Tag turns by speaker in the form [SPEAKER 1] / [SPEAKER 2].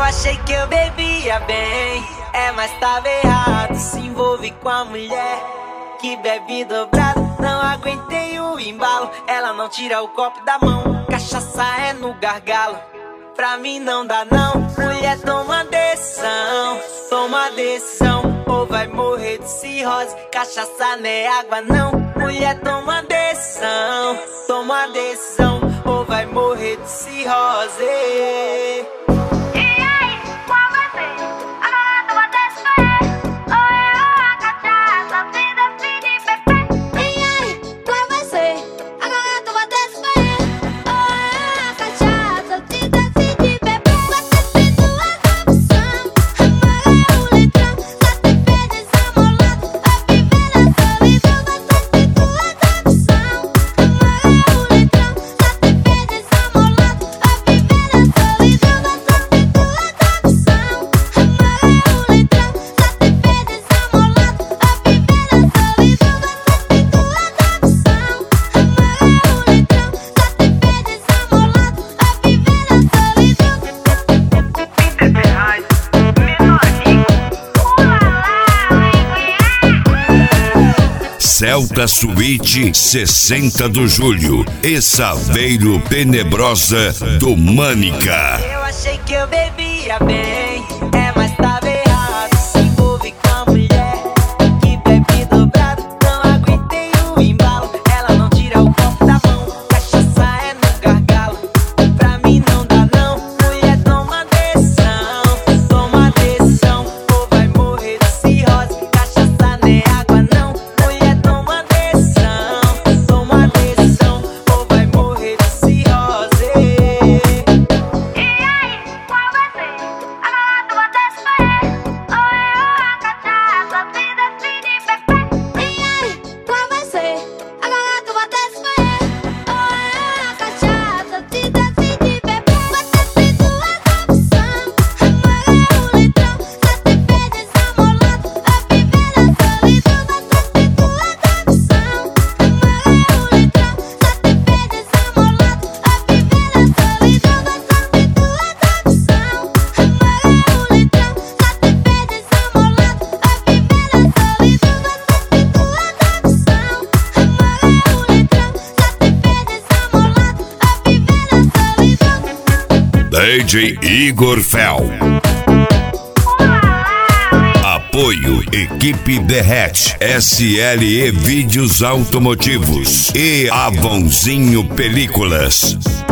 [SPEAKER 1] achei que eu bebia bem, mas tava errado. Se envolve com a mulher que bebe dobrado. Não aguentei o embalo, ela não tira o copo da mão. Cachaça é no gargalo, pra mim não dá não. Mulher, toma decisão, ou vai morrer de cirrose. Cachaça não é água não. Mulher, toma decisão, ou vai morrer de cirrose.
[SPEAKER 2] Celta Suíte 60 de julho e Saveiro Tenebrosa do Mânica.
[SPEAKER 1] Eu achei que eu bebia bem, mas tava errado. Se envolve com a mulher que bebe dobrado. Não aguentei o embalo, ela não tira o copo da mão. Cachaça é no gargalo, pra mim não dá não. Mulher, toma decisão, ou vai morrer de cirrose. Cachaça não é água não. Mulher, toma decisão, ou vai morrer de cirrose.
[SPEAKER 2] DJ Igor Fel. Apoio Equipe Derrete, SLE Vídeos Automotivos e Avonzinho Películas.